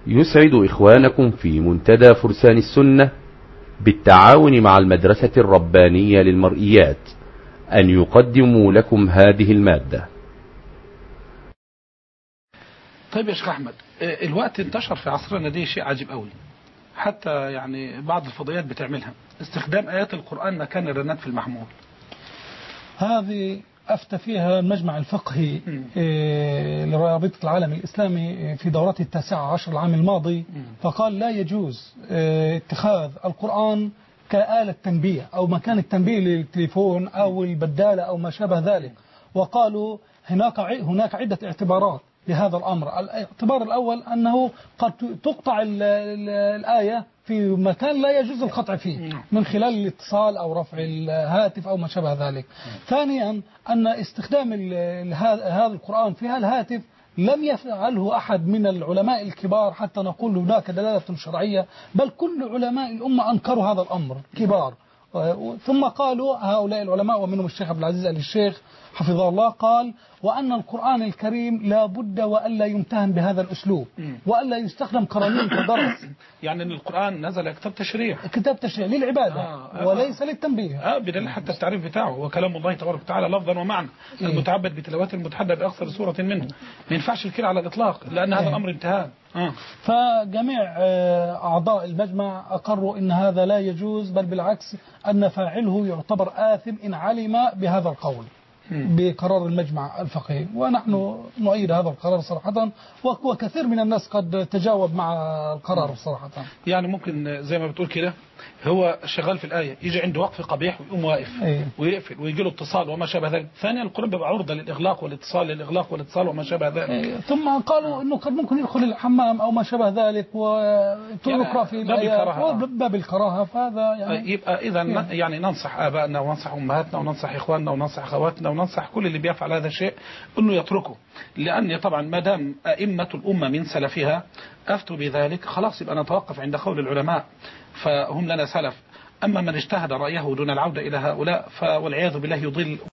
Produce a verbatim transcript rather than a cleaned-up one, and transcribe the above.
يسعد إخوانكم في منتدى فرسان السنة بالتعاون مع المدرسة الربانية للمرئيات أن يقدموا لكم هذه المادة. طيب يا شيخ أحمد، الوقت انتشر في عصرنا دي شيء عجيب قوي، حتى يعني بعض الفضائيات بتعملها استخدام آيات القرآن مكان الرنات في المحمول. هذه أفتى فيها المجمع الفقهي لرابطة العالم الإسلامي في دورته التاسعة عشر العام الماضي، فقال لا يجوز اتخاذ القرآن كآلة تنبيه أو مكان التنبيه للتليفون أو البدالة أو ما شابه ذلك. وقالوا هناك هناك عدة اعتبارات لهذا الأمر. الاعتبار الأول أنه قد تقطع الآية في مكان لا يجوز القطع فيه من خلال الاتصال أو رفع الهاتف أو ما شابه ذلك. ثانيا أن استخدام هذا القرآن في الهاتف لم يفعله أحد من العلماء الكبار حتى نقول هناك دلالة شرعية، بل كل علماء الأمة أنكروا هذا الأمر كبار. ثم قالوا هؤلاء العلماء ومنهم الشيخ عبد العزيز آل الشيخ حفظه الله قال وأن القرآن الكريم لا بد وألا يمتهن بهذا الأسلوب وألا يستخدم قرانين كدرس. يعني أن القرآن نزل كتاب تشريع كتاب تشريع للعبادة آه وليس آه للتنبيه. آه بدليل حتى التعريف بتاعه وكلام الله تبارك وتعالى لفظا ومعنى إيه؟ المتعبد بتلاوات المتحدى بأقصر سورة منه. ما ينفعش الكلام على الإطلاق لأن هذا إيه؟ الأمر انتهى. آه. فجميع أعضاء المجمع أقروا أن هذا لا يجوز، بل بالعكس أن فاعله يعتبر آثم إن علم بهذا القول بقرار المجمع الفقهي، ونحن نؤيد هذا القرار صراحة، وكثير من الناس قد تجاوب مع القرار صراحة. يعني ممكن زي ما بتقول كده هو شغال في الآية يجي عنده وقف قبيح ويقوم واقف أيه. ويقفل ويجي له اتصال وما شابه ذلك. ثانيا القرآن بيبقى عرضة للإغلاق والاتصال للإغلاق والاتصال وما شابه ذلك أيه. ثم قالوا إنه قد ممكن يدخل الحمام أو ما شابه ذلك ويقرأ يعني في الآيات باب الكراهة. فهذا يعني يبقى إذا يعني. يعني ننصح آبائنا وننصح أمهاتنا وننصح إخواننا وننصح أخواتنا وننصح كل اللي بيفعل هذا الشيء إنه يتركه، لأن طبعا ما دام أئمة الأمة من سلفها أفتوا بذلك خلاص يبقى نتوقف عند قول العلماء فهم لنا سلف. أما من اجتهد رأيه دون العودة إلى هؤلاء فوالعياذ بالله يضل